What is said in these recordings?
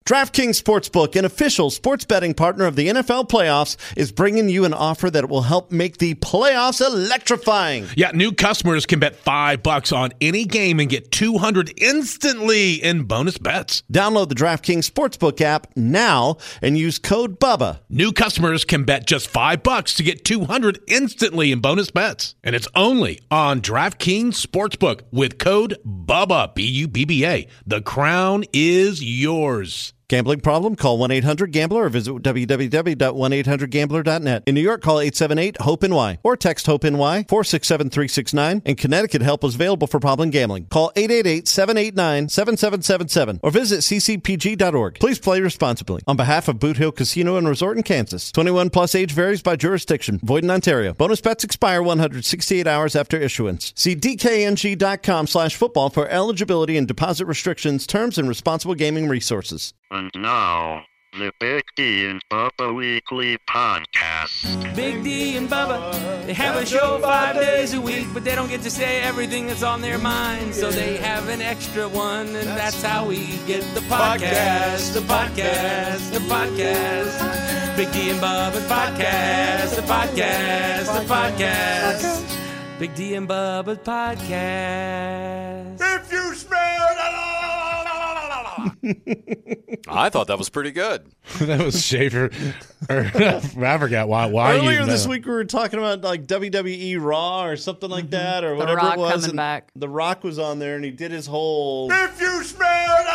DraftKings Sportsbook, an official sports betting partner of the NFL playoffs, is bringing you an offer that will help make the playoffs electrifying. Yeah, new customers can bet $5 on any game and get $200 instantly in bonus bets. Download the DraftKings Sportsbook app now and use code BUBBA. New customers can bet just $5 to get $200 instantly in bonus bets. And it's only on DraftKings Sportsbook with code BUBBA, B-U-B-B-A. The crown is yours. Gambling problem? Call 1-800-GAMBLER or visit www.1800gambler.net. In New York, call 878-HOPE-NY or text HOPE-NY 467-369. In Connecticut, help is available for problem gambling. Call 888-789-7777 or visit ccpg.org. Please play responsibly. On behalf of Boot Hill Casino and Resort in Kansas, 21 plus age varies by jurisdiction. Void in Ontario. Bonus bets expire 168 hours after issuance. See dkng.com/football for eligibility and deposit restrictions, terms, and responsible gaming resources. And now, the Big D and Bubba Weekly Podcast. Big D and Bubba, they have a show 5 days a week, but they don't get to say everything that's on their mind, so they have an extra one, and that's how we get the podcast, the podcast, the podcast. Big D and Bubba podcast, the podcast, the podcast. Big D and Bubba podcast. If you smell I thought that was pretty good. That was Schaefer. I forgot why. Earlier this week we were talking about like WWE Raw or something like that, or whatever Rock it was. Coming back. The Rock was on there and he did his whole. If you smell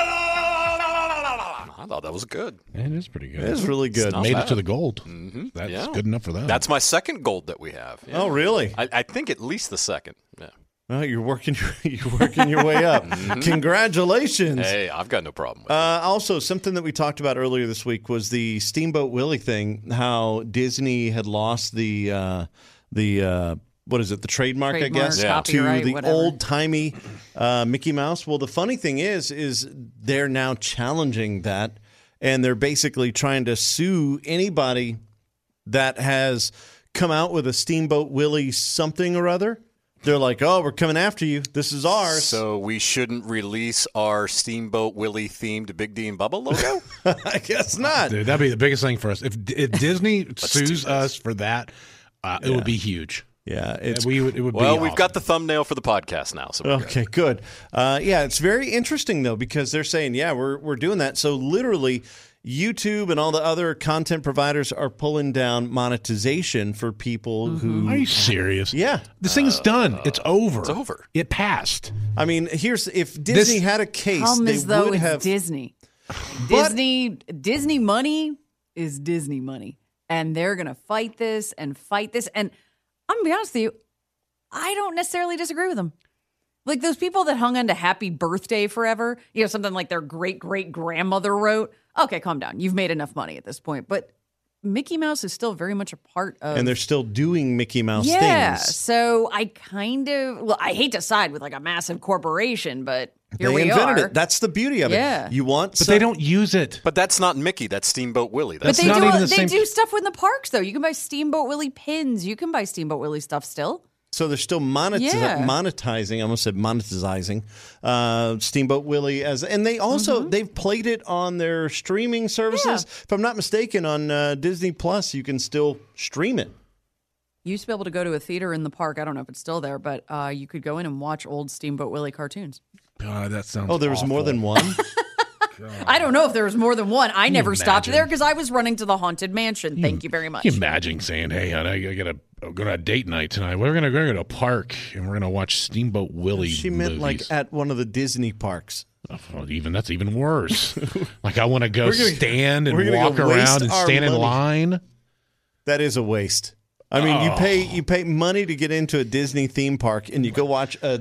I thought that was good. It is pretty good. It is really good. Made it to the gold. That's good enough for that. That's my second gold that we have. Yeah. Oh, really? I think at least the second. Yeah. Well, you're working your way up. Congratulations. Hey, I've got no problem with it. Also, something that we talked about earlier this week was the Steamboat Willie thing, how Disney had lost the what is it, the trademark, I guess, to the old-timey Mickey Mouse. Well, the funny thing is they're now challenging that, and they're basically trying to sue anybody that has come out with a Steamboat Willie something or other. They're like, oh, we're coming after you. This is ours. So we shouldn't release our Steamboat Willie themed Big D and Bubba logo? I guess not. Dude, that'd be the biggest thing for us. If Disney sues us for that, it would be huge. Yeah, it would be we've awesome. got the thumbnail for the podcast now. So okay, good. Yeah, it's very interesting though, because they're saying, yeah, we're doing that. So literally, YouTube and all the other content providers are pulling down monetization for people who. Are you serious? Yeah, this thing's done. It's over. It's over. It passed. I mean, if Disney had a case, they would have Disney. Disney money is Disney money, and they're gonna fight this. And I'm gonna be honest with you, I don't necessarily disagree with them. Like those people that hung on to Happy Birthday forever, something like their great-great-grandmother wrote. Okay, calm down. You've made enough money at this point. But Mickey Mouse is still very much a part of... And they're still doing Mickey Mouse things. Yeah, so I I hate to side with like a massive corporation, but here we are. They invented it. That's the beauty of it. Yeah. But they don't use it. But that's not Mickey. That's Steamboat Willie. But they do stuff in the parks, though. You can buy Steamboat Willie pins. You can buy Steamboat Willie stuff still. So they're still monetizing. I almost said monetizing Steamboat Willie and they also they've played it on their streaming services. If I'm not mistaken, on Disney Plus, you can still stream it. You used to be able to go to a theater in the park. I don't know if it's still there, but you could go in and watch old Steamboat Willie cartoons. That sounds. Oh, there was more than one. I don't know if there was more than one. I never stopped there because I was running to the Haunted Mansion. Thank you very much. Can you imagine saying, "Hey, I gotta go to a date night tonight. We're gonna go to a park and we're gonna watch Steamboat Willie." She meant like at one of the Disney parks. Oh, that's even worse. Like I want to go stand and walk around and stand in line. That is a waste. I mean, you pay money to get into a Disney theme park, and you go watch a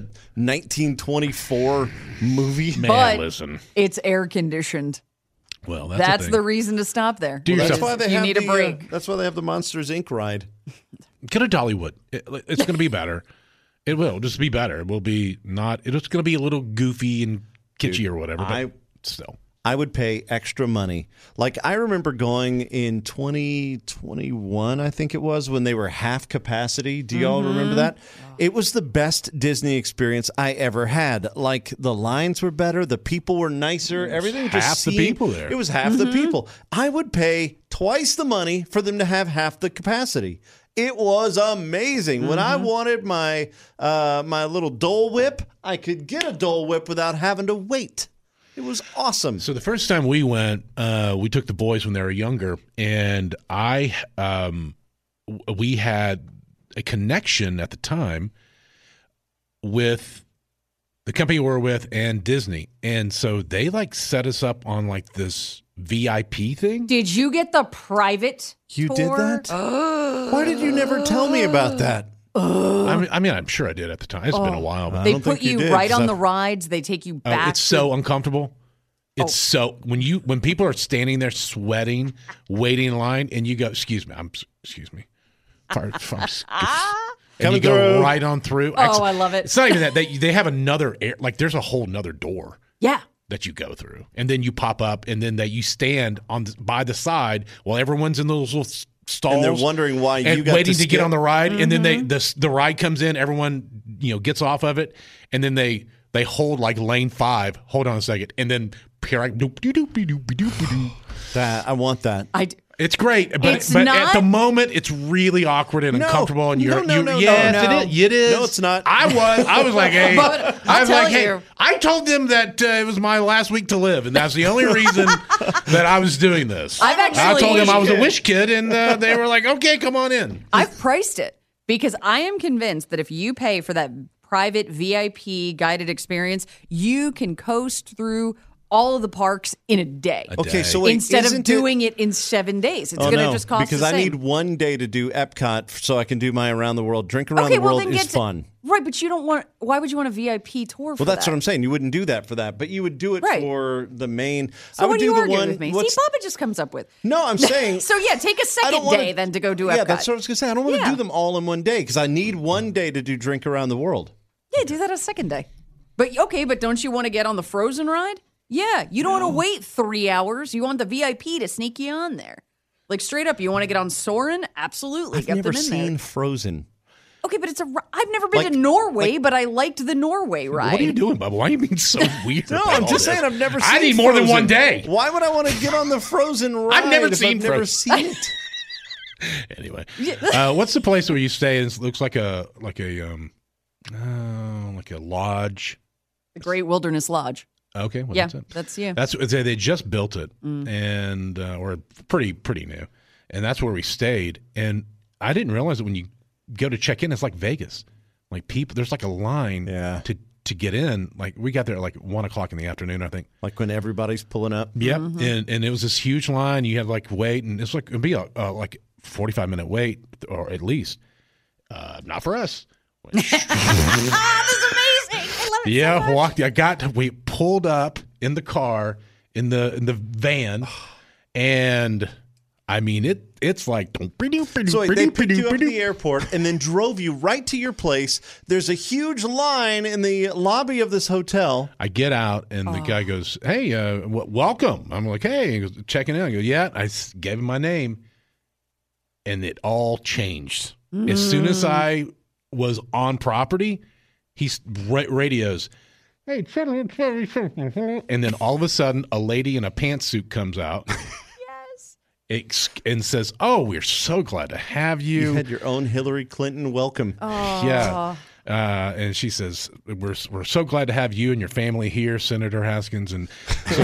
1924 movie. But listen, it's air conditioned. Well, that's the reason to stop there. That's why you need a break. That's why they have the Monsters Inc. ride. Go to Dollywood. It's going to be better. It will just be better. It will be not. It's going to be a little goofy and kitschy or whatever. But still. I would pay extra money. Like, I remember going in 2021, I think it was, when they were half capacity. Do y'all remember that? It was the best Disney experience I ever had. Like, the lines were better, the people were nicer, everything just half seemed, the people there. It was half the people. I would pay twice the money for them to have half the capacity. It was amazing. When I wanted my my little Dole Whip, I could get a Dole Whip without having to wait. It was awesome. So the first time we went, we took the boys when they were younger, and we had a connection at the time with the company we were with and Disney, and so they like set us up on like this VIP thing. Did you get the private You tour? did that? Why did you never tell me about that? I mean, I'm sure I did at the time. It's been a while, but They don't put think you you did, right 'cause on I- the rides. They take you back. it's so uncomfortable. It's so when people are standing there sweating, waiting in line, and you go, "Excuse me, excuse me," and Coming you go through. right on through. Oh, I love it. It's not even that they have another like there's a whole nother door Yeah. that you go through, and then you pop up, and then you stand by the side while everyone's in those little stalls, And they're wondering why you and got waiting to to get skip. on the ride, and then the ride comes in, everyone gets off of it, and then they hold like lane 5. Hold on a second, and then That I want that. It's great, but It's but not- at the moment it's really awkward and No. uncomfortable, and you're No. yes, No. it is. No, it's not. I was like, hey, But I I'll was tell like, hey, you. I told them that it was my last week to live, and that's the only reason that I was doing this. I've I actually- told them I was a wish kid, and they were like, okay, come on in. I've priced it because I am convinced that if you pay for that private VIP guided experience, you can coast through all of the parks in a day. Okay, so wait, Instead of isn't doing it in 7 days. It's Oh, going to no, just cost because the I same. need one day to do Epcot so I can do my around the world. Drink around okay, the well, world then is get to, fun. Right, but you don't want. Why would you want a VIP tour for Well, that's that? what I'm saying. You wouldn't do that for that, but you would do it Right. for the main. So I would what do do you the argue one. with me? See, what's- Bubba just comes up with. No, I'm saying. So yeah, take a I second don't wanna- day then to go do Epcot. Yeah, that's what I was gonna say. I don't want to Yeah. do them all in one day because I need one day to do Drink Around the World. Yeah, do that a second day. But okay, but don't you want to get on the Frozen ride? Yeah, you don't want to wait 3 hours. You want the VIP to sneak you on there. Like straight up, you want to get on Soarin'? Absolutely, I've get never them in seen there. Frozen. Okay, but I've never been Like- to Norway, but I liked the Norway ride. What are you doing, Bubba? Why are you being so weird? No, about I'm all just this? saying I've never seen I need more than Frozen. one day. Why would I want to get on the Frozen ride? never if seen I've never Frozen. seen it. Anyway, what's the place where you stay? It looks like a lodge. The Great Wilderness Lodge. Okay, well, Yeah, that's it. that's you. That's they just built it, and or pretty new, and that's where we stayed. And I didn't realize that when you go to check in, it's like Vegas. Like people, there's like a line Yeah. to get in. Like we got there at like 1:00 in the afternoon, I think. Like when everybody's pulling up. Yep, Mm-hmm. and it was this huge line. You had like wait, and it's like it'd be a like 45-minute wait, or at least. Not for us. That's amazing. I love it. Yeah, we pulled up in the car in the van, and I mean it's like So wait, they picked you up at the airport and then drove you right to your place. There's a huge line in the lobby of this hotel. I get out and the guy goes, "Hey, welcome." I'm like, "Hey," he goes, checking in. I go, "Yeah." I gave him my name, and it all changed as soon as I was on property. He radios, "Hey, and then all of a sudden, a lady in a pantsuit comes out. And says, "Oh, we're so glad to have you." You had your own Hillary Clinton welcome. Yeah, and she says, "We're so glad to have you and your family here, Senator Haskins." And so,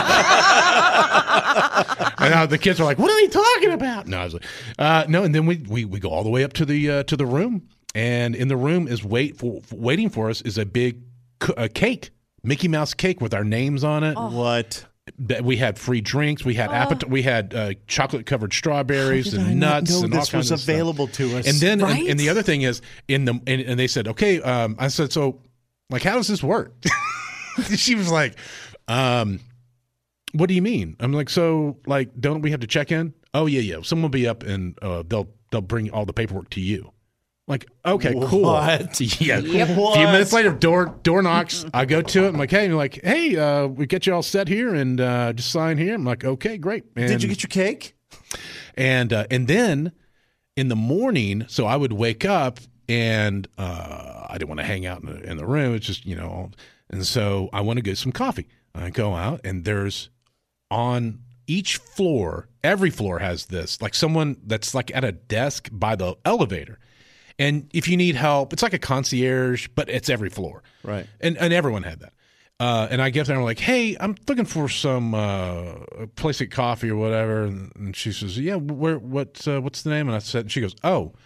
and the kids are like, "What are they talking about?" No, I was like, "No." And then we go all the way up to the room, and in the room is waiting for us is a big cake, Mickey Mouse cake with our names on it. What? That we had free drinks. We had we had chocolate covered strawberries and nuts and all this kinds was of stuff. available to us. And then Right? and the other thing is and they said, "Okay," I said, "So, like, how does this work?" She was like, "What do you mean?" I'm like, "So, like, don't we have to check in?" "Oh yeah. Someone will be up and they'll bring all the paperwork to you." Like, okay, cool. What? Yeah. Yep. A few minutes later, door knocks. I go to it. I'm like, hey, we get you all set here and just sign here. I'm like, okay, great. And, did you get your cake? And then in the morning, so I would wake up and I didn't want to hang out in the room. It's just, and so I want to get some coffee. I go out and there's on each floor, every floor has this, like someone that's like at a desk by the elevator. And if you need help, it's like a concierge, but it's every floor. Right. And everyone had that. And I get there and I'm like, hey, I'm looking for some place at coffee or whatever. And she says, yeah, what's the name? And she goes,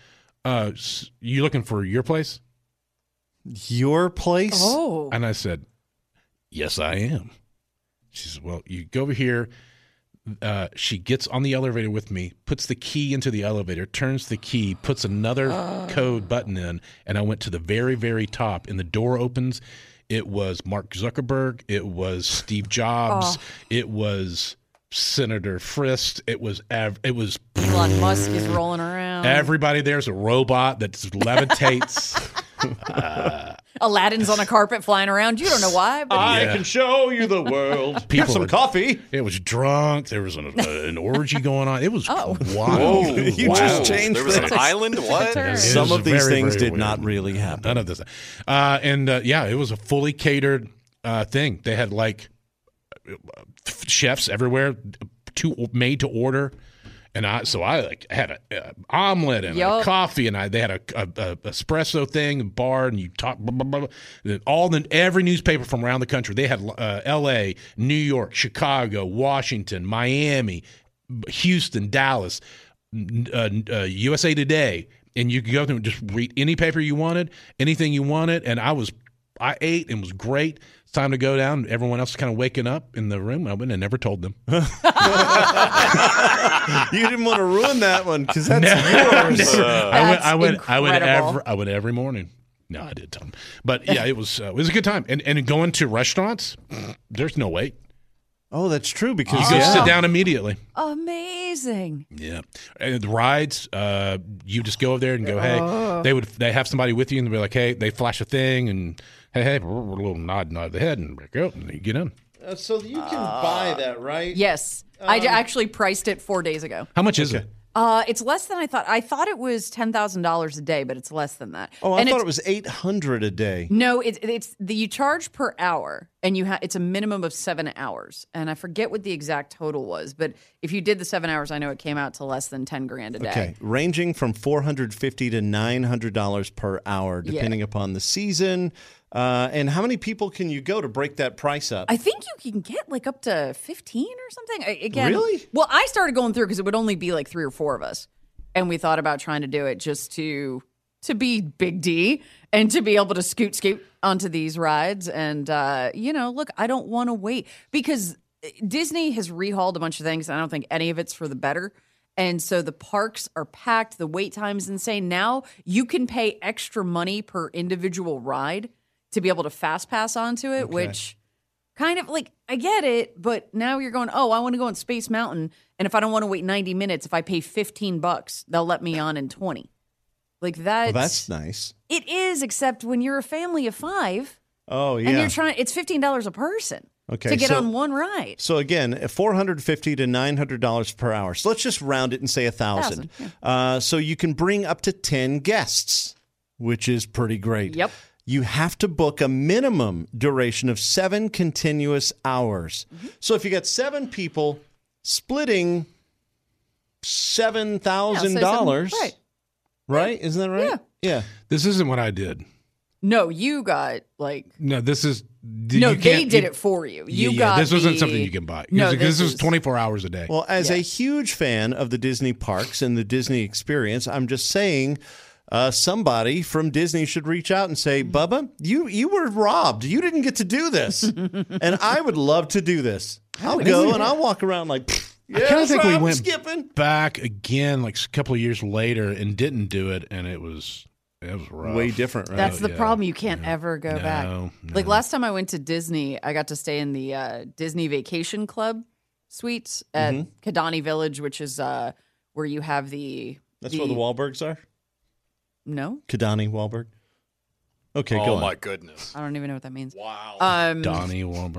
you looking for your place? Your place? Oh. And I said, yes, I am. She says, well, you go over here. She gets on the elevator with me, puts the key into the elevator, turns the key, puts another code button in, and I went to the very, very top, and the door opens. It was Mark Zuckerberg. It was Steve Jobs. It was Senator Frist. It was Elon Musk is rolling around. Everybody there's a robot that levitates. Aladdin's on a carpet flying around. You don't know why. But I can show you the world. People some coffee. It was drunk. There was an orgy going on. It was wild. Whoa. You just changed There was an island? What? Some of these things did not really happen. None of this. It was a fully catered thing. They had like chefs everywhere, made to order. And I had an omelet and a coffee, and they had a espresso thing and bar, and you talk blah, blah, blah. Every newspaper from around the country. They had L.A., New York, Chicago, Washington, Miami, Houston, Dallas, USA Today, and you could go through and just read any paper you wanted, anything you wanted, and I ate and was great. It's time to go down. Everyone else is kind of waking up in the room. I went and never told them. You didn't want to ruin that one because that's yours. I went every morning. No, I did tell them. But yeah, it was a good time. And going to restaurants, there's no wait. Oh, that's true because you go sit down immediately. Amazing. Yeah, and the rides, you just go over there and go, hey. They have somebody with you and they'll be like, hey, they flash a thing and hey, a little nod of the head and go and you get in. So you can buy that, right? Yes, I actually priced it 4 days ago. How much is it? It's less than I thought. I thought it was $10,000 a day, but it's less than that. Oh, I thought it was $800 a day. No, you charge per hour, and it's a minimum of 7 hours. And I forget what the exact total was, but if you did the 7 hours, I know it came out to less than $10,000 a day. Okay, ranging from $450 to $900 per hour, depending upon the season. And how many people can you go to break that price up? I think you can get like up to 15 or something. Again, really? Well, I started going through because it would only be like 3 or 4 of us, and we thought about trying to do it just to be Big D and to be able to scoot onto these rides. And look, I don't want to wait because Disney has rehauled a bunch of things, and I don't think any of it's for the better. And so the parks are packed. The wait time is insane. Now you can pay extra money per individual ride to be able to fast pass onto it, which kind of like, I get it, but now you're going, I want to go on Space Mountain, and if I don't want to wait 90 minutes, if I pay $15, they'll let me on in 20. Like that's nice. It is, except when you're a family of 5. Oh, yeah. And you're it's $15 a person to get on one ride. So again, $450 to $900 per hour. So let's just round it and say 1,000. Yeah. So you can bring up to 10 guests, which is pretty great. Yep. You have to book a minimum duration of 7 continuous hours. Mm-hmm. So if you got 7 people splitting $7,000, right? Isn't that right? Yeah. This isn't what I did. No, you got like. No, this is. No, they did it for you. This wasn't something you can buy. No, this was 24 hours a day. Well, as a huge fan of the Disney parks and the Disney experience, I'm just saying. Somebody from Disney should reach out and say, Bubba, you were robbed. You didn't get to do this. And I would love to do this. I'll go and I'll walk around like, I kind of think we went back again like a couple of years later and didn't do it. And it was rough. Way different, right? That's the problem. You can't ever go back. No. Like last time I went to Disney, I got to stay in the Disney Vacation Club suites at Kidani Village, which is where you have That's where the Wahlbergs are? No. Kadani Wahlberg. Okay, go on. Oh, my goodness. I don't even know what that means. Wow. Donnie Wahlberg.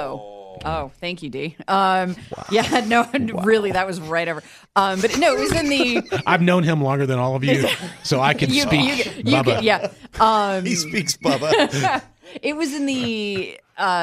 Oh, thank you, D. Yeah, no, really, that was right over. But no, it was in the. I've known him longer than all of you, so I can speak. Bubba. He speaks Bubba. It was in the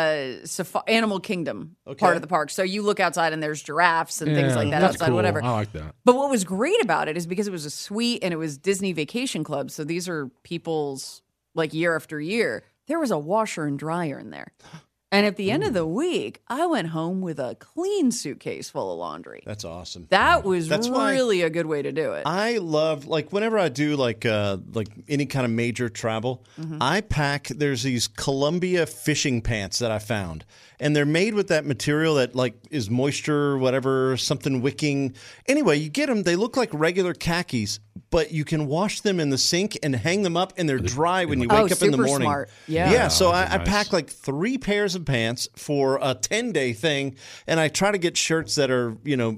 Animal Kingdom part of the park. So you look outside and there's giraffes and things like that that's outside, cool. whatever. I like that. But what was great about it is because it was a suite and it was Disney Vacation Club. So these are people's like year after year. There was a washer and dryer in there. And at the end of the week, I went home with a clean suitcase full of laundry. That's awesome. That was really a good way to do it. I love, like, whenever I do like any kind of major travel, I pack. There's these Columbia fishing pants that I found, and they're made with that material that like is moisture, whatever, something wicking. Anyway, you get them. They look like regular khakis, but you can wash them in the sink and hang them up, and they're dry when you wake up in the morning. Smart. Yeah. So I pack like 3 pairs of pants for a 10-day thing, and I try to get shirts that are,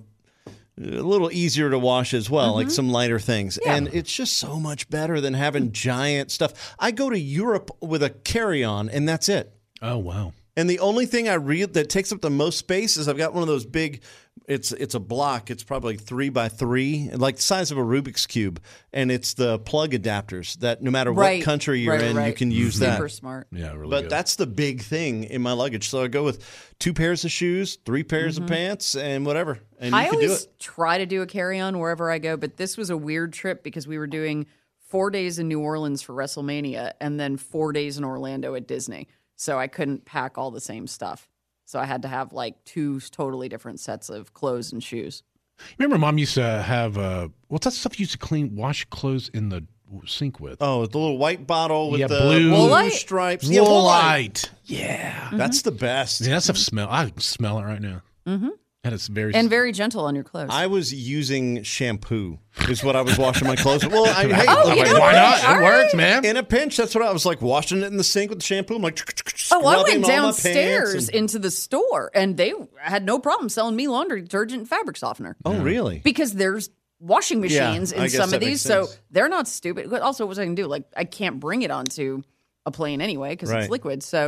a little easier to wash as well, like some lighter things. Yeah. And it's just so much better than having giant stuff. I go to Europe with a carry-on, and that's it. Oh, wow. And the only thing that takes up the most space is I've got one of those big, it's a block. It's probably 3 by 3, like the size of a Rubik's Cube. And it's the plug adapters that no matter what country you're in, you can use that. Super smart. Yeah, really But good. that's the big thing in my luggage. So I go with 2 pairs of shoes, 3 pairs of pants, and whatever. And I you can do always it. try to do a carry-on wherever I go, but this was a weird trip because we were doing 4 days in New Orleans for WrestleMania and then 4 days in Orlando at Disney. So I couldn't pack all the same stuff. So I had to have like 2 totally different sets of clothes and shoes. Remember, Mom used to have what's that stuff you used to wash clothes in the sink with? Oh, the little white bottle with the blue Woolite? stripes. Woolite. Yeah. That's the best. Yeah, that stuff smell. I can smell it right now. Mm-hmm. And it's very gentle on your clothes. I was using shampoo is what I was washing my clothes with. Well, why not? It works, man. In a pinch, that's what I was like, washing it in the sink with the shampoo. I'm like, I went downstairs into the store, and they had no problem selling me laundry detergent and fabric softener. Oh, really? Because there's washing machines in some of these, so they're not stupid. But also, what I can do, like, I can't bring it onto a plane anyway because it's liquid. So,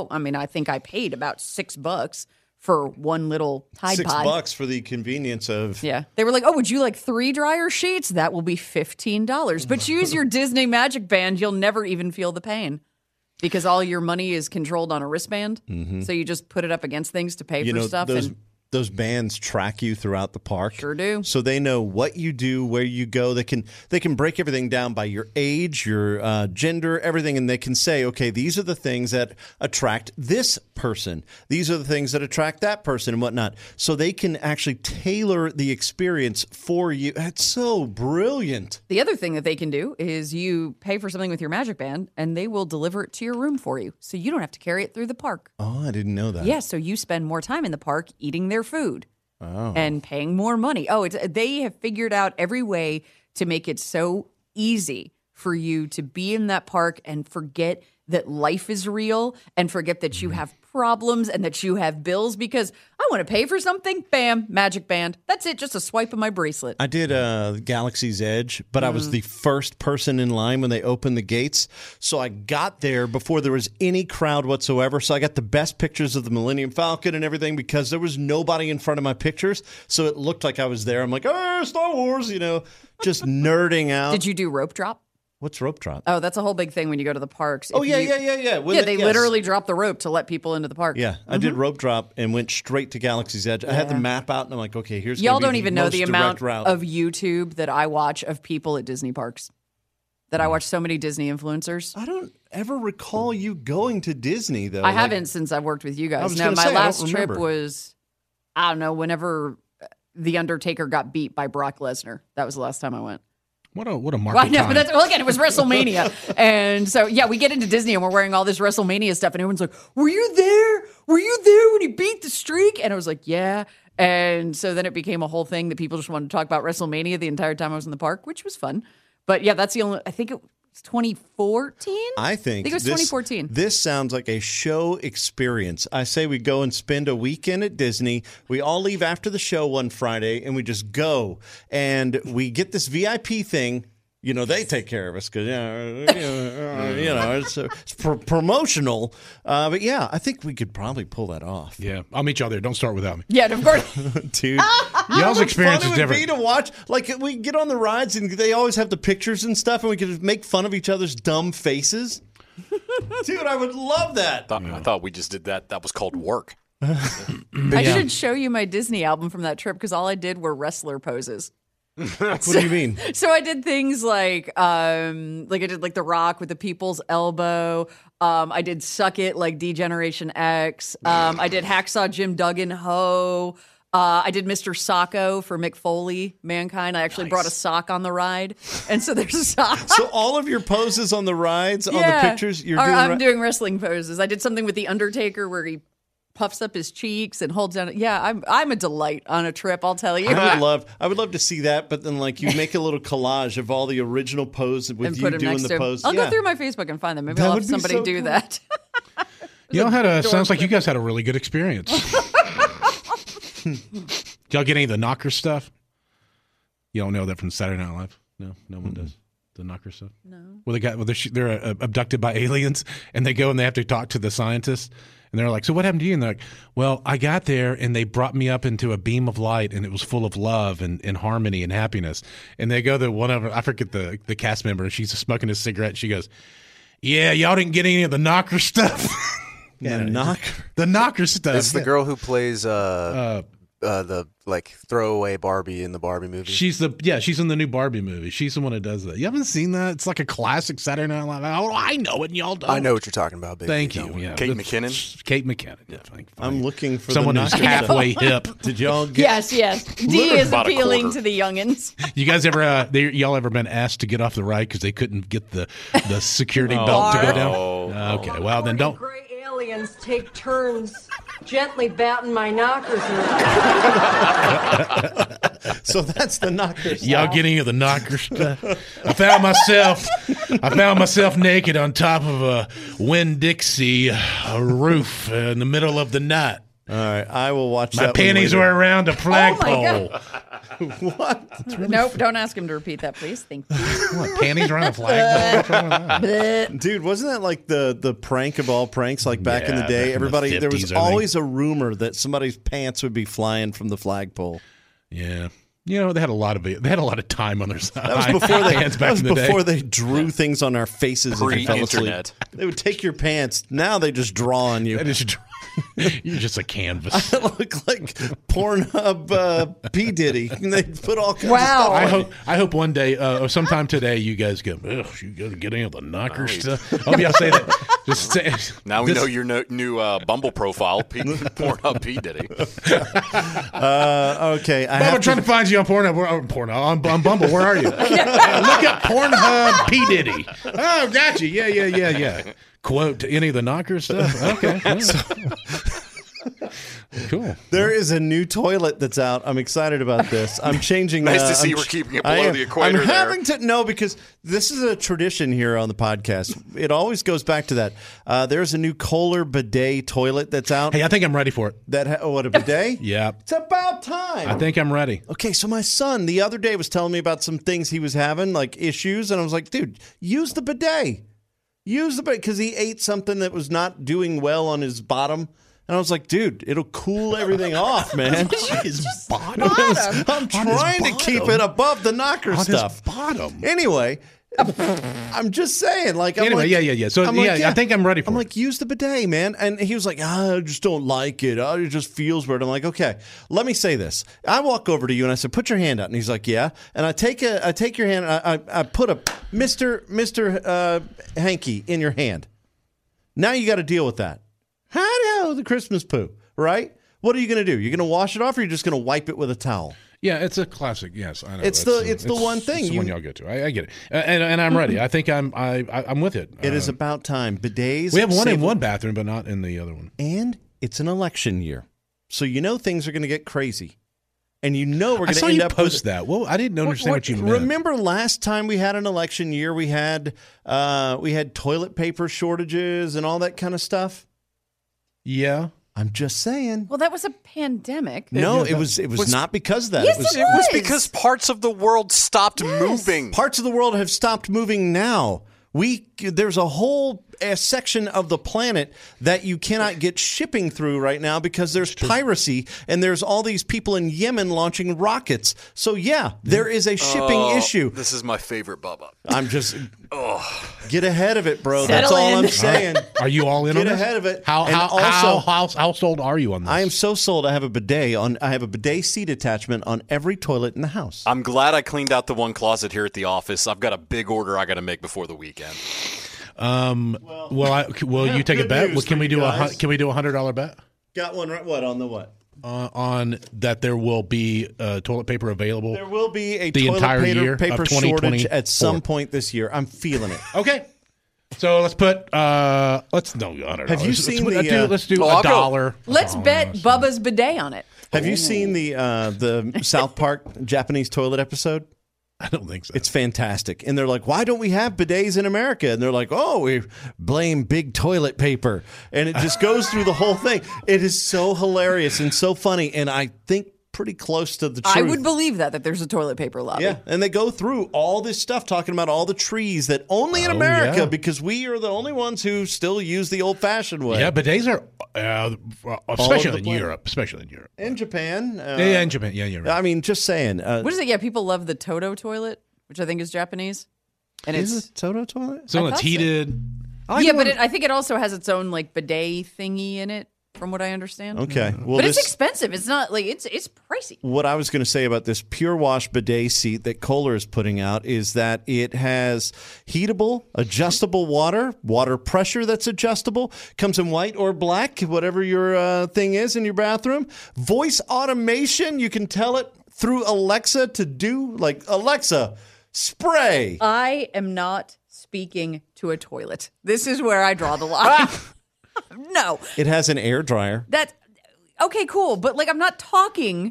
I think I paid about $6 for one little Tide Pod. $6 for the convenience of... Yeah. They were like, would you like 3 dryer sheets? That will be $15. But use your Disney Magic Band. You'll never even feel the pain because all your money is controlled on a wristband. Mm-hmm. So you just put it up against things to pay for stuff. Those bands track you throughout the park. Sure do. So they know what you do, where you go. They can break everything down by your age, your gender, everything, and they can say, okay, these are the things that attract this person. These are the things that attract that person and whatnot. So they can actually tailor the experience for you. It's so brilliant. The other thing that they can do is you pay for something with your Magic Band, and they will deliver it to your room for you. So you don't have to carry it through the park. Oh, I didn't know that. Yeah, so you spend more time in the park eating their food and paying more money. They have figured out every way to make it so easy for you to be in that park and forget that life is real and forget that you have problems and that you have bills because I want to pay for something. Bam, Magic Band. That's it. Just a swipe of my bracelet. I did Galaxy's Edge, but I was the first person in line when they opened the gates. So I got there before there was any crowd whatsoever. So I got the best pictures of the Millennium Falcon and everything because there was nobody in front of my pictures. So it looked like I was there. I'm like, Star Wars, just nerding out. Did you do rope drop? What's rope drop? Oh, that's a whole big thing when you go to the parks. Yeah. They literally drop the rope to let people into the park. Yeah, I did rope drop and went straight to Galaxy's Edge. I had the map out, and I'm like, okay, here's y'all don't even know the amount of YouTube that I watch of people at Disney parks. That I watch so many Disney influencers. I don't ever recall you going to Disney, though. I haven't since I've worked with you guys. No, my last trip was, I don't know, whenever The Undertaker got beat by Brock Lesnar. That was the last time I went. What a market time. But again, it was WrestleMania. And so, we get into Disney and we're wearing all this WrestleMania stuff. And everyone's like, were you there? Were you there when he beat the streak? And I was like, yeah. And so then it became a whole thing that people just wanted to talk about WrestleMania the entire time I was in the park, which was fun. But that's the only, I think it was 2014? I think it was 2014. This sounds like a show experience. I say we go and spend a weekend at Disney. We all leave after the show one Friday, and we just go. And we get this VIP thing. they take care of us because it's promotional. But yeah, I think we could probably pull that off. Yeah, I'll meet y'all there. Don't start without me. Yeah, of course, dude. Y'all's experience is different. Be to watch, like we get on the rides and they always have the pictures and stuff, and we could make fun of each other's dumb faces. Dude, I would love that. I thought we just did that. That was called work. I should show you my Disney album from that trip because all I did were wrestler poses. What do you mean? So I did things like I did like The Rock with the people's elbow. I did Suck It like D-Generation X. I did Hacksaw Jim Duggan Ho. I did Mr. Socko for Mick Foley, Mankind. I actually brought a sock on the ride. And so there's a sock. So all of your poses on the rides, on the pictures, I'm doing wrestling poses. I did something with The Undertaker where he puffs up his cheeks and holds down. Yeah, I'm a delight on a trip, I'll tell you. I would love to see that, but then like you make a little collage of all the original poses with you doing the pose. I'll go through my Facebook and find them. Maybe I'll have somebody do that. Sounds like you guys had a really good experience. Did y'all get any of the knocker stuff? You don't know that from Saturday Night Live? No one does. The knocker stuff? No. Well, they're abducted by aliens, and they go and they have to talk to the scientists. And they're like, so what happened to you? And they're like, well, I got there and they brought me up into a beam of light and it was full of love and harmony and happiness. And they go to one of them, I forget the cast member, and she's smoking a cigarette. And she goes, yeah, y'all didn't get any of the knocker stuff. The knocker stuff. It's the girl who plays the throwaway Barbie in the Barbie movie. She's in the new Barbie movie. She's the one that does that. You haven't seen that? It's like a classic Saturday Night Live. Oh, I know it, and y'all don't. I know what you're talking about, baby. Thank you. Yeah. Kate McKinnon. Kate McKinnon. Yeah, I'm looking for someone who's halfway hip. Did y'all get? Yes. D is appealing to the youngins. You guys y'all ever been asked to get off the ride because they couldn't get the security belt to go down? Okay, well then don't. Gray aliens take turns gently batting my knockers. So that's the knocker stuff. Y'all getting the knocker stuff? I found myself naked on top of a Winn-Dixie roof in the middle of the night. All right, I will watch that. My panties were around a flagpole. What? Nope, don't ask him to repeat that, please. Thank you. What, panties around a flagpole? Dude, wasn't that like the prank of all pranks? Like back in the day, everybody there was always a rumor that somebody's pants would be flying from the flagpole. Yeah. They had a lot of time on their side. That was before they drew things on our faces if you fell asleep. They would take your pants. Now they just draw on you. You're just a canvas. I look like Pornhub P. Diddy. They put all kinds of stuff. I hope one day, or sometime today, you guys go, you got to get any of the knocker stuff. I hope y'all say that. Just say, now we know your new Bumble profile, Pornhub P. Diddy. Okay. I'm trying to find you on Pornhub. On Bumble. Where are you? Look up Pornhub P. Diddy. Oh, gotcha. Yeah. Quote any of the knocker stuff? Okay. Cool. There is a new toilet that's out. I'm excited about this. I'm changing. Nice to see we're keeping it below the equator. I'm having to know because this is a tradition here on the podcast. It always goes back to that. There's a new Kohler bidet toilet that's out. Hey, I think I'm ready for it. What, a bidet? Yeah. It's about time. I think I'm ready. Okay, so my son the other day was telling me about some things he was having, like issues, and I was like, dude, use the bidet. Because he ate something that was not doing well on his bottom. And I was like, dude, it'll cool everything off, man. His bottom? I'm trying to keep it above the knocker stuff. His bottom. Anyway, I'm just saying. Yeah. So, I think I'm ready for it. I'm like, use the bidet, man. And he was like, I just don't like it. It just feels weird. I'm like, okay, let me say this. I walk over to you and I said, put your hand out. And he's like, yeah. And I take your hand. And I put a Mr. Hanky in your hand. Now you got to deal with that. How the Christmas poo, right? What are you going to do? You're going to wash it off, or you're just going to wipe it with a towel? Yeah, it's a classic. Yes, I know. It's the one thing. It's the one y'all get to. I get it, and I'm ready. I think I'm with it. It is about time. Bidets. We have one in one bathroom, but not in the other one. And it's an election year, so things are going to get crazy. And we're going to end up post that. Well, I didn't understand what you meant. Remember last time we had an election year, we had toilet paper shortages and all that kind of stuff. Yeah. I'm just saying. Well, that was a pandemic. No, it was not because of that. Yes, It was because parts of the world stopped moving. Parts of the world have stopped moving now. There's a whole section of the planet that you cannot get shipping through right now because there's piracy and there's all these people in Yemen launching rockets. So there is a shipping issue. This is my favorite, Bubba. I'm just get ahead of it, bro. Settle That's all in. I'm saying. Are you all in on Get this? ahead of it. How sold are you on this? I am so sold. I have a bidet seat attachment on every toilet in the house. I'm glad I cleaned out the one closet here at the office. I've got a big order I got to make before the weekend. Will you take a bet? Can we do a $100 bet? Got one right? What on the what? On that there will be toilet paper available. There will be a the toilet entire year paper of shortage at some point this year. I'm feeling it. Okay. So let's put $100. Have you seen let's do $1. Let's bet Bubba's bidet on it. Have you seen the South Park Japanese toilet episode? I don't think so. It's fantastic. And they're like, why don't we have bidets in America? And they're like, we blame big toilet paper. And it just goes through the whole thing. It is so hilarious and so funny. And I think pretty close to the truth. I would believe that there's a toilet paper lobby. Yeah, and they go through all this stuff talking about all the trees that only in America, because we are the only ones who still use the old-fashioned way. Yeah, bidets are, especially in Europe. In Japan. In Japan. Yeah, you're right. I mean, just saying. What is it? Yeah, people love the Toto toilet, which I think is Japanese. And is it Toto toilet? So it's heated. But I think it also has its own bidet thingy in it. From what I understand. Okay. Well, but it's expensive. It's not it's pricey. What I was going to say about this Pure Wash bidet seat that Kohler is putting out is that it has heatable, adjustable water pressure that's adjustable, comes in white or black, whatever your thing is in your bathroom. Voice automation, you can tell it through Alexa to do, Alexa, spray. I am not speaking to a toilet. This is where I draw the line. No. It has an air dryer. That's okay, cool. But I'm not talking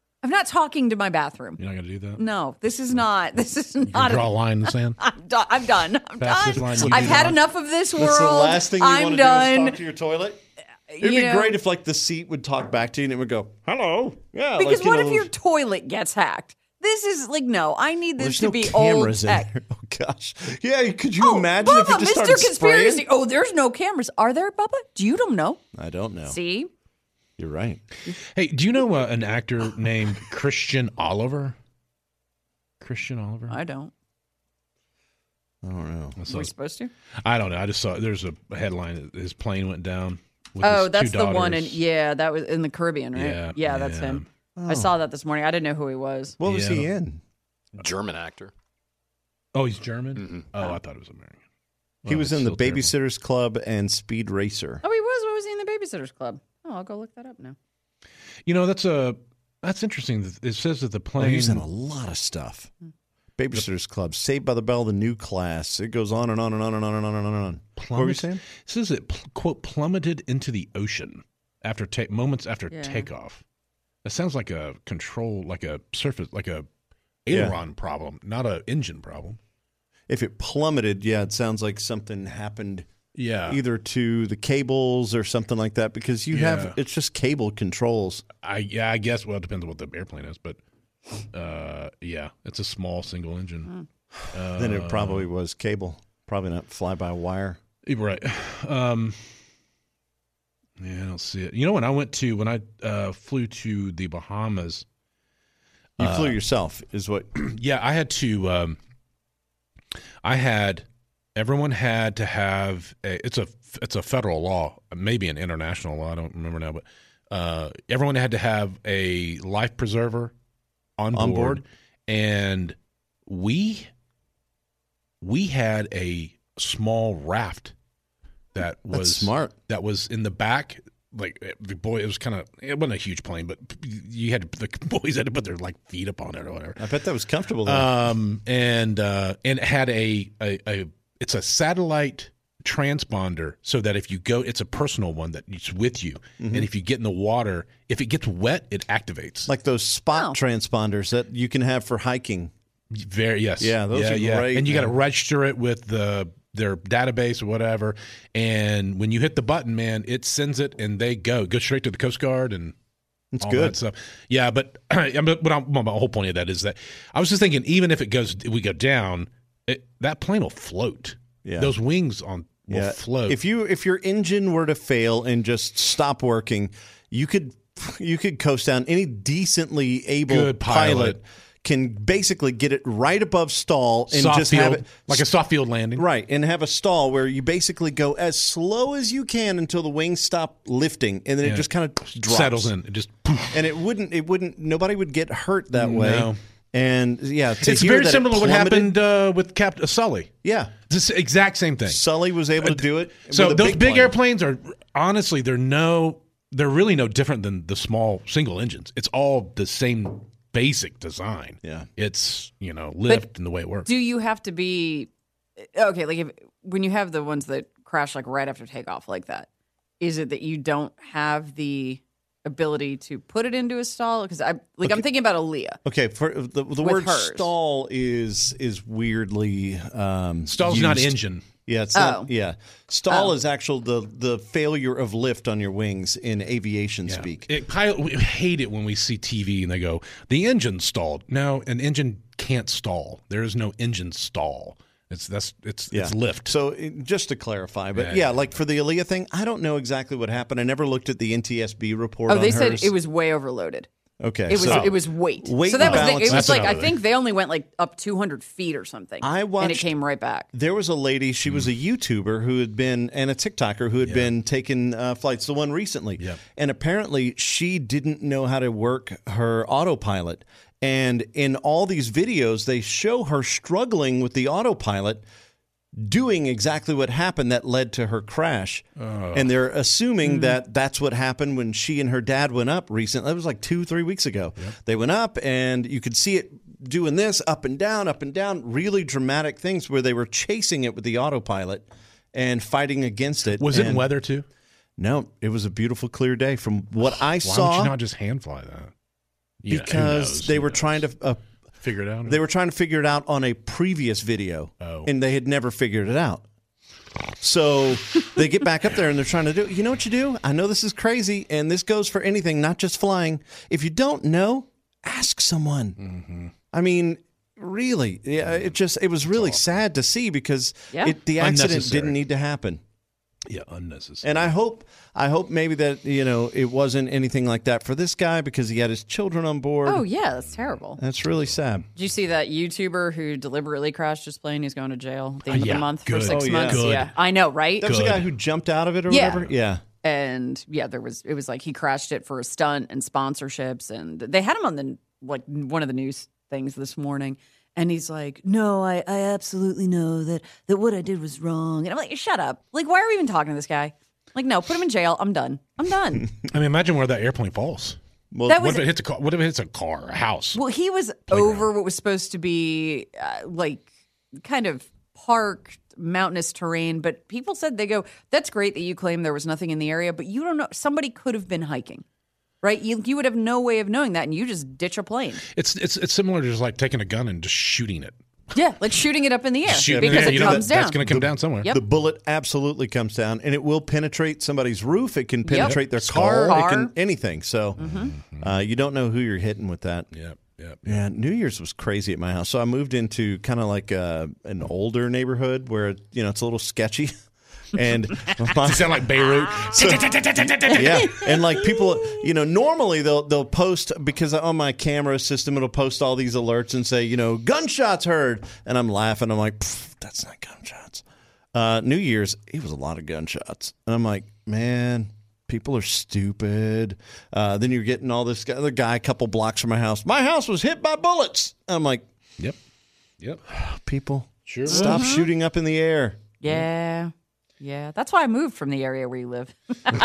to my bathroom. You're not going to do that? No, this is not. Draw a line in the sand. I'm done. I'm done. I've had enough of this world. That's the last thing you want to do is talk to your toilet? It'd be great if the seat would talk back to you and it would go, hello. Yeah. Because what if your toilet gets hacked? This is no. I need this to be old tech. Oh gosh, yeah. Could you imagine if it just started Conspiracy. spraying? Oh, there's no cameras. Are there, Bubba? You don't know. I don't know. See, you're right. Hey, do you know an actor named Christian Oliver? Christian Oliver? I don't know. Are we supposed to? I don't know. I just saw there's a headline. His plane went down. With oh, his that's two the daughters. one. That was in the Caribbean, right? Yeah, that's him. Oh. I saw that this morning. I didn't know who he was. What was he in? German actor. Oh, he's German? Mm-hmm. Oh, I thought it was American. He was in the Babysitter's Club and Speed Racer. Oh, he was. What was he in the Babysitter's Club? Oh, I'll go look that up now. You know, that's interesting. It says that the plane. He's in a lot of stuff. Babysitter's Club, Saved by the Bell, The New Class. It goes on and on and on and on and on and on. What were you saying? It says it, quote, plummeted into the ocean after moments after takeoff. That sounds like a control, like a surface, like a aileron problem, not an engine problem. If it plummeted, it sounds like something happened. Yeah, either to the cables or something like that, because you have it's just cable controls. I guess. Well, it depends on what the airplane is, but it's a small single engine. Then it probably was cable, probably not fly by wire. Right. Yeah, I don't see it. You know, when I flew to the Bahamas, you flew yourself, is what? Yeah, I had to. Everyone had to have it's a federal law, maybe an international law. I don't remember now, but everyone had to have a life preserver on board, and we had a small raft. That's smart. That was in the back. It wasn't a huge plane, but the boys had to put their feet up on it or whatever. I bet that was comfortable though. And it had it's a satellite transponder, so that if you go, it's a personal one that it's with you, and if you get in the water, if it gets wet, it activates. Like those spot transponders that you can have for hiking. Yes. Yeah, those are great. And you got to register it with the their database or whatever, and when you hit the button, man, it sends it and they go straight to the Coast Guard and it's all good that stuff. Yeah, but my whole point of that is that I was just thinking, even if we go down, that plane will float. Yeah. Those wings will float. If your engine were to fail and just stop working, you could coast down. Any decently able Good pilot can basically get it right above stall and soft just field, have it like a soft field landing. Right, and have a stall where you basically go as slow as you can until the wings stop lifting, and then it just kind of drops. Settles in. It just and it wouldn't nobody would get hurt that way. No. And it's very similar to what happened with Captain Sully. Yeah, it's the exact same thing. Sully was able to do it. So those big airplanes are honestly they're really no different than the small single engines. It's all the same basic design. Yeah, it's lift and the way it works. Do you have to be okay? Like when you have the ones that crash like right after takeoff like that, is it that you don't have the ability to put it into a stall? Because I'm thinking about Aaliyah. Okay, for the word stall is weirdly stall's used. Not engine. Yeah, it's not. Yeah, stall is actual the failure of lift on your wings in aviation speak. We hate it when we see TV and they go, the engine stalled. No, an engine can't stall. There is no engine stall. It's lift. So just to clarify, but like for the Aaliyah thing, I don't know exactly what happened. I never looked at the NTSB report. Oh, they said it was way overloaded. Okay, it was weight. So that was it was like I think they only went like up 200 feet or something. And it came right back. There was a lady. She was a YouTuber who had been and a TikToker who had been taking flights. The one recently, and apparently she didn't know how to work her autopilot. And in all these videos, they show her struggling with the autopilot, doing exactly what happened that led to her crash. And they're assuming that that's what happened when she and her dad went up recently. That was like 2-3 weeks ago. Yep. They went up, and you could see it doing this up and down, really dramatic things where they were chasing it with the autopilot and fighting against it. Was it in weather too? No, it was a beautiful, clear day. From what I saw. Why would you not just hand fly that? Because they were trying to figure it out. They were trying to figure it out on a previous video, and they had never figured it out. So they get back up there and they're trying to do. You know what you do? I know this is crazy, and this goes for anything, not just flying. If you don't know, ask someone. Mm-hmm. I mean, really, it was really sad to see because the accident didn't need to happen. Yeah, unnecessary. And I hope maybe that it wasn't anything like that for this guy because he had his children on board. Oh yeah, that's terrible. That's really sad. Did you see that YouTuber who deliberately crashed his plane? He's going to jail at the end of the month for 6 months. Good. Yeah, I know, right? That was the guy who jumped out of it or whatever. Yeah. And it was like he crashed it for a stunt and sponsorships, and they had him on one of the news things this morning. And he's like, no, I absolutely know that what I did was wrong. And I'm like, shut up. Like, why are we even talking to this guy? Like, no, put him in jail. I'm done. I mean, imagine where that airplane falls. Well, what if it hits a car? What if it hits a car, a house? Well, he was over what was supposed to be kind of parked mountainous terrain. But people said, they go, that's great that you claim there was nothing in the area, but you don't know. Somebody could have been hiking. Right, you would have no way of knowing that, and you just ditch a plane. It's similar to just like taking a gun and just shooting it. Yeah, like shooting it up in the air because it comes down. That's going to come down somewhere. Yep. The bullet absolutely comes down, and it will penetrate somebody's roof. It can penetrate their car. It can anything. So you don't know who you're hitting with that. Yep. Yeah, New Year's was crazy at my house. So I moved into kind of like an older neighborhood where it's a little sketchy. And does it sound like Beirut? Yeah, and like people, normally they'll post because on my camera system it'll post all these alerts and say, gunshots heard, and I'm laughing. I'm like, that's not gunshots. New Year's, it was a lot of gunshots, and I'm like, man, people are stupid. Then you're getting all this other guy a couple blocks from my house. My house was hit by bullets. I'm like, yep. People, stop shooting up in the air. Yeah. Yeah, that's why I moved from the area where you live.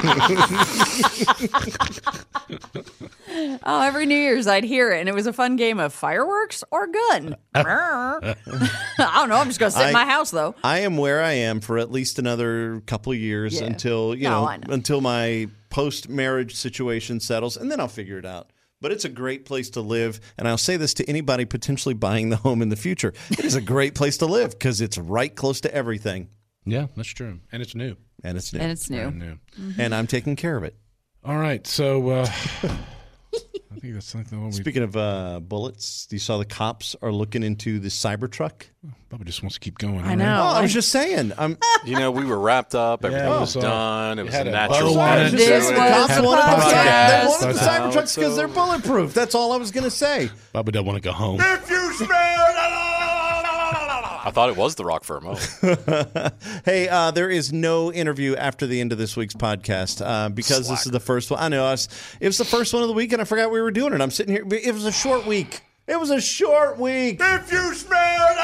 Every New Year's I'd hear it, and it was a fun game of fireworks or gun. I don't know. I'm just going to sit in my house, though. I am where I am for at least another couple of years until until my post-marriage situation settles, and then I'll figure it out. But it's a great place to live, and I'll say this to anybody potentially buying the home in the future. It is a great place to live because it's right close to everything. Yeah, that's true. And it's new. And it's new. Mm-hmm. And I'm taking care of it. All right. So I think that's something. Speaking of bullets, you saw the cops are looking into the Cybertruck. Bubba just wants to keep going. I know. I was just saying. We were wrapped up. Everything was done. It was a natural one. This was the They wanted the Cybertrucks because they're bulletproof. That's all I was going to say. Bubba doesn't want to go home. If you smell, I thought it was The Rock for a moment. Hey, there is no interview after the end of this week's podcast because this is the first one. I know it was the first one of the week, and I forgot we were doing it. I'm sitting here. It was a short week. If you smell.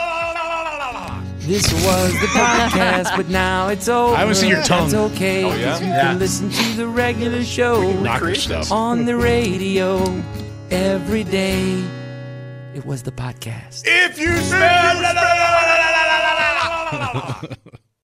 This was the podcast, but now it's over. I haven't seen your tongue. It's okay, because you can listen to the regular show on the radio every day. It was the podcast. If you smell.